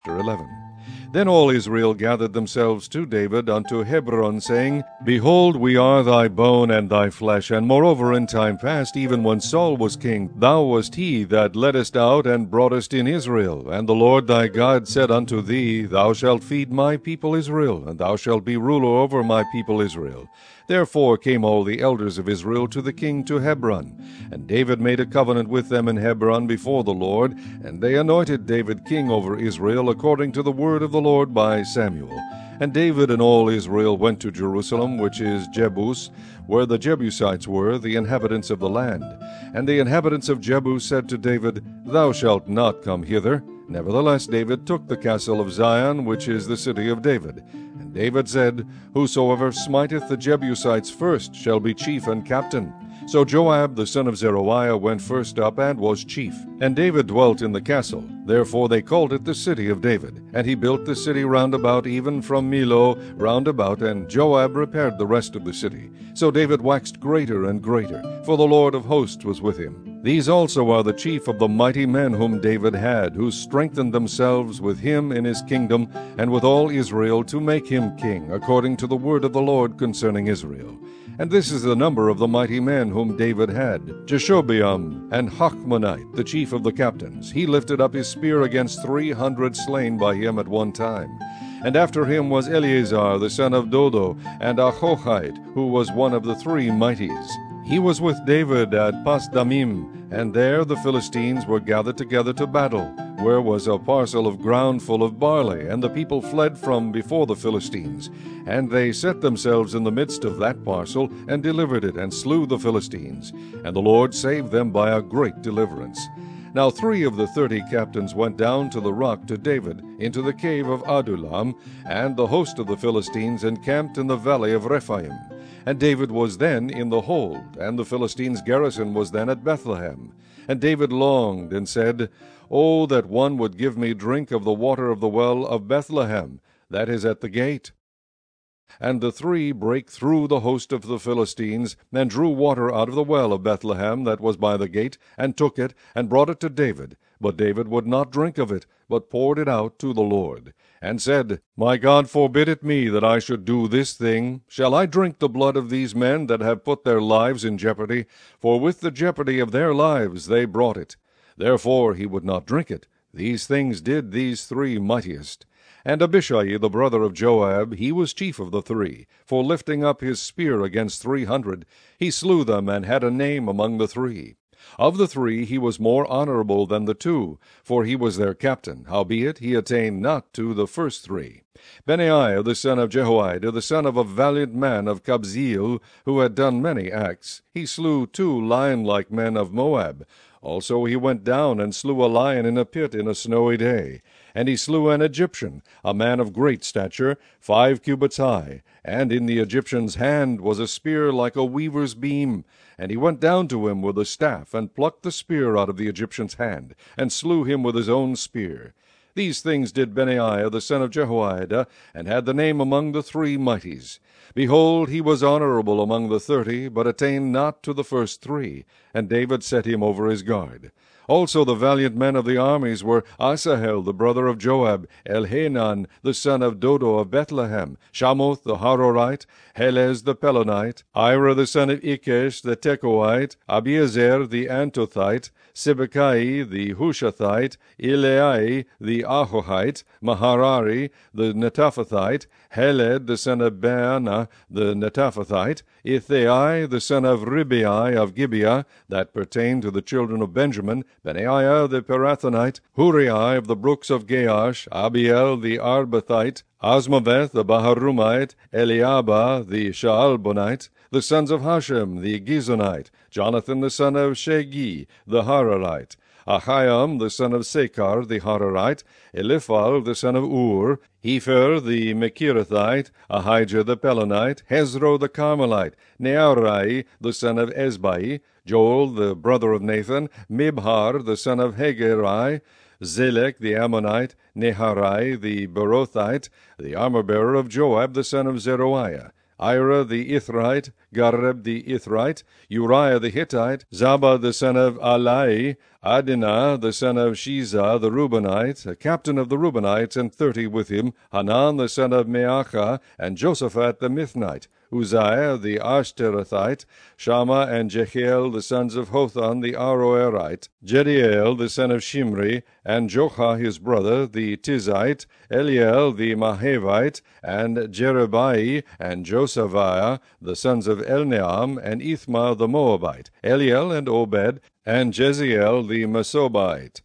Chapter 11. Then all Israel gathered themselves to David unto Hebron, saying, Behold, we are thy bone and thy flesh, and moreover in time past, even when Saul was king, thou wast he that leddest out and broughtest in Israel. And the Lord thy God said unto thee, Thou shalt feed my people Israel, and thou shalt be ruler over my people Israel. Therefore came all the elders of Israel to the king to Hebron. And David made a covenant with them in Hebron before the Lord, and they anointed David king over Israel, according to the word of the Lord by Samuel. And David and all Israel went to Jerusalem, which is Jebus, where the Jebusites were, the inhabitants of the land. And the inhabitants of Jebus said to David, Thou shalt not come hither. Nevertheless David took the castle of Zion, which is the city of David. And David said, Whosoever smiteth the Jebusites first shall be chief and captain. So Joab the son of Zeruiah went first up, and was chief. And David dwelt in the castle. Therefore they called it the city of David. And he built the city round about, even from Millo round about, and Joab repaired the rest of the city. So David waxed greater and greater, for the Lord of hosts was with him. These also are the chief of the mighty men whom David had, who strengthened themselves with him in his kingdom, and with all Israel, to make him king, according to the word of the Lord concerning Israel. And this is the number of the mighty men whom David had: Jeshobeam and Hachmonite, the chief of the captains. He lifted up his spear against 300 slain by him at one time. And after him was Eleazar the son of Dodo, and Ahohite, who was one of the 3 mighties. He was with David at Pasdamim, and there the Philistines were gathered together to battle, where was a parcel of ground full of barley, and the people fled from before the Philistines. And they set themselves in the midst of that parcel, and delivered it, and slew the Philistines. And the Lord saved them by a great deliverance. Now 3 of the 30 captains went down to the rock to David, into the cave of Adullam, and the host of the Philistines encamped in the valley of Rephaim. And David was then in the hold, and the Philistines' garrison was then at Bethlehem. And David longed, and said, O that one would give me drink of the water of the well of Bethlehem, that is at the gate. And the 3 brake through the host of the Philistines, and drew water out of the well of Bethlehem that was by the gate, and took it, and brought it to David. But David would not drink of it, but poured it out to the Lord, and said, My God forbid it me that I should do this thing. Shall I drink the blood of these men that have put their lives in jeopardy? For with the jeopardy of their lives they brought it. Therefore he would not drink it. These things did these 3 mightiest. And Abishai the brother of Joab, he was chief of the 3, for lifting up his spear against 300, he slew them, and had a name among the 3. Of the 3 he was more honorable than the 2, for he was their captain, howbeit he attained not to the first 3. Benaiah the son of Jehoiada, the son of a valiant man of Kabzeel, who had done many acts, he slew 2 lion-like men of Moab. Also he went down and slew a lion in a pit in a snowy day. And he slew an Egyptian, a man of great stature, 5 cubits high. And in the Egyptian's hand was a spear like a weaver's beam. And he went down to him with a staff, and plucked the spear out of the Egyptian's hand, and slew him with his own spear. These things did Benaiah the son of Jehoiada, and had the name among the 3 mighties. Behold, he was honorable among the 30, but attained not to the first 3, and David set him over his guard. Also the valiant men of the armies were Asahel the brother of Joab, Elhanan the son of Dodo of Bethlehem, Shamoth the Harorite, Helez the Pelonite, Ira the son of Ikesh the Tekoite, Abiezer the Antothite, Sibbecai the Hushathite, Eleai the Ahohite, Maharari the Netophathite, Heled the son of Baana the Netophathite, Ithai the son of Ribai of Gibeah, that pertained to the children of Benjamin, Benaiah the Pirathonite, Huriah of the brooks of Gaash, Abiel the Arbathite, Asmaveth the Baharumite, Eliabah the Shaalbonite, the sons of Hashem the Gizonite, Jonathan the son of Shegi the Hararite, Ahiam the son of Sekar the Hararite, Eliphal the son of Ur, Hepher the Mechirathite, Ahijah the Pelonite, Hezro the Carmelite, Nearai the son of Ezbai, Joel the brother of Nathan, Mibhar the son of Hegerai, Zelek the Ammonite, Neharai the Berothite, the armor-bearer of Joab the son of Zeruiah, Ira the Ithrite, Gareb the Ithrite, Uriah the Hittite, Zabah the son of Alai, Adinah the son of Shiza the Reubenite, a captain of the Reubenites, and 30 with him, Hanan the son of Meachah, and Josaphat the Mithnite, Uzziah the Ashterathite, Shammah and Jehiel the sons of Hotham the Aroerite, Jediel the son of Shimri, and Jochah his brother the Tizite, Eliel the Mahavite, and Jerebai and Josaviah the sons of Elneam, and Ithma the Moabite, Eliel and Obed, and Jeziel the Mesobite.